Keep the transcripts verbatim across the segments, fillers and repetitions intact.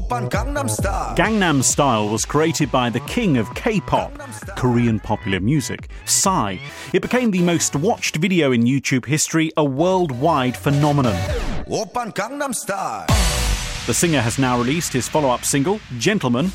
Oppan Gangnam Style. Gangnam Style was created by the king of K-pop, Korean popular music, Psy. It became the most watched video in YouTube history, a worldwide phenomenon. Oppan Gangnam Style. The singer has now released his follow-up single, Gentleman.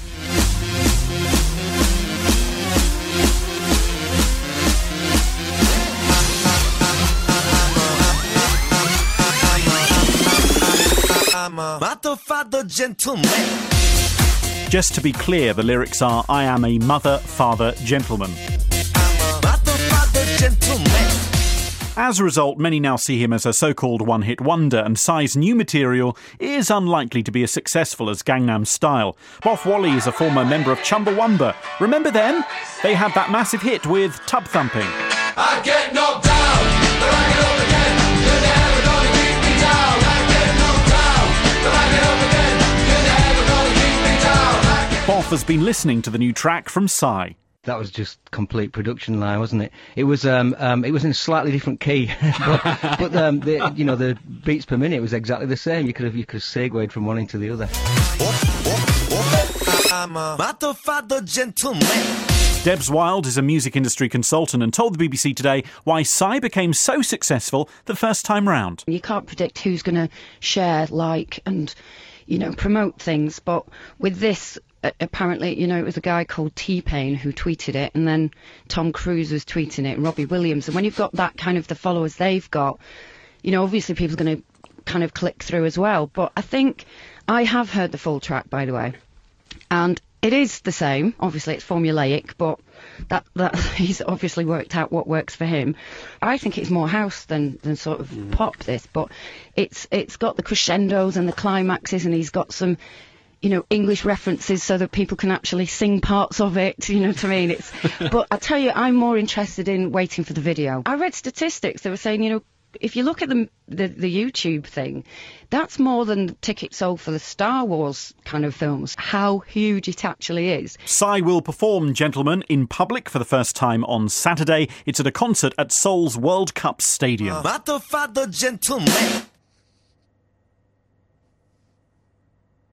I'm a mother-father gentleman. Just to be clear, the lyrics are, I am a mother, father, gentleman. I'm a mother-father gentleman. As a result, many now see him as a so-called one-hit wonder, and Psy's new material is unlikely to be as successful as Gangnam Style. Boff Wally is a former member of Chumbawamba. Remember them? They had that massive hit with Tub Thumping. I get knocked down, but I get up again. You're never gonna keep me down. I get knocked down, but I get up again. You're never gonna keep me down. Boff has been listening to the new track from Psy. That was just complete production line, wasn't it? It was um, um it was in a slightly different key, but, but um, the, you know, the beats per minute was exactly the same. You could have you could have segued from one into the other. I'm a mother-father gentleman. Debs Wild is a music industry consultant and told the B B C Today why Psy became so successful the first time round. You can't predict who's going to share, like, and, you know, promote things, but with this, uh, apparently, you know, it was a guy called T-Pain who tweeted it, and then Tom Cruise was tweeting it, and Robbie Williams, and when you've got that kind of the followers they've got, you know, obviously people are going to kind of click through as well. But I think I have heard the full track, by the way, and it is the same. Obviously, it's formulaic, but that that he's obviously worked out what works for him. I think it's more house than, than sort of mm. pop, this, but it's it's got the crescendos and the climaxes, and he's got some, you know, English references so that people can actually sing parts of it. You know what I mean? It's. But I tell you, I'm more interested in waiting for the video. I read statistics. They were saying, you know, if you look at the, the the YouTube thing, that's more than the tickets sold for the Star Wars kind of films, how huge it actually is. Psy will perform Gentleman in public for the first time on Saturday. It's at a concert at Seoul's World Cup Stadium. Mother-father gentleman.